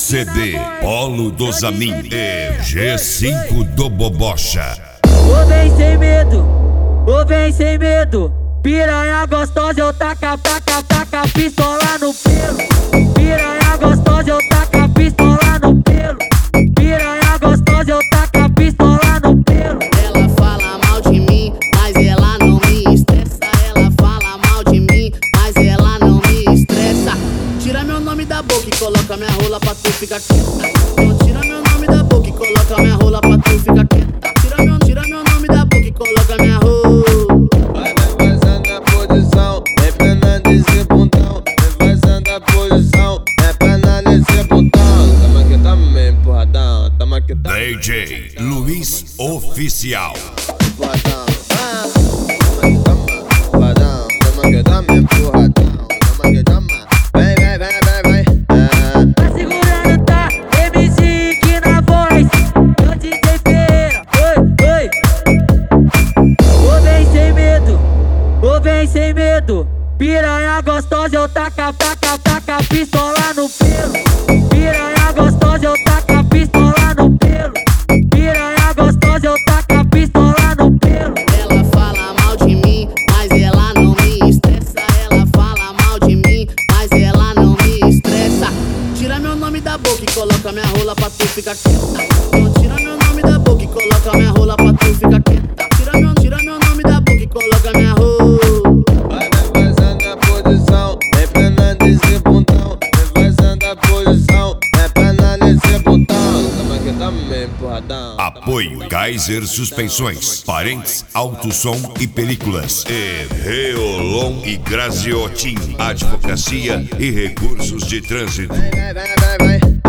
CD Polo do Zamin e G5 do Bobocha. Ô vem sem medo, ô vem sem medo. Piranha gostosa, eu taca pistola no pelo. Piranha gostosa, eu taca pistola no pelo. Piranha gostosa, eu taca pistola no pelo. Ela fala mal de mim, mas ela não me estressa. Ela fala mal de mim, mas ela não me estressa. Tira meu nome da boca e coloca minha rola pra tu ficar quieta. Não tira meu nome da boca e coloca minha rola pra tu ficar quieta. Tira meu nome da boca e coloca minha rola. Vai fazendo a posição, vem penando esse bundão. Vem fazendo a posição, vem penando esse bundão. Tamo aqui também, porradão. Tamo aqui também. DJ Luiz Oficial. Porradão. Tamo aqui também, porradão. Tamo aqui também, porradão. Tamo aqui também. Vem. Tá segurando, tá? MC aqui na voz. Eu DJ Feira, oi. Ô vem sem medo, ô vem sem medo. Piranha gostosa, eu taca pistola no pelo. Piranha gostosa, eu taca pistola no pelo. Piranha gostosa, eu taca pistola no pelo. Ela fala mal de mim, mas ela não me estressa. Ela fala mal de mim, mas ela não me estressa. Tira meu nome da boca e coloca minha rola pra tu ficar quieta. Não tira meu nome da boca e coloca minha rola pra tu ficar quieta. Tira meu nome da boca e coloca minha rola. Vai fazendo a posição, vem penando esse bundão. Vem fazendo a posição, vem penando esse bundão. Tamo aqui também, porradão. Apoio Kaiser Suspensões, Parentes, Alto Som e Películas e Reolon e Graziotin, Advocacia e Recursos de Trânsito. Vai.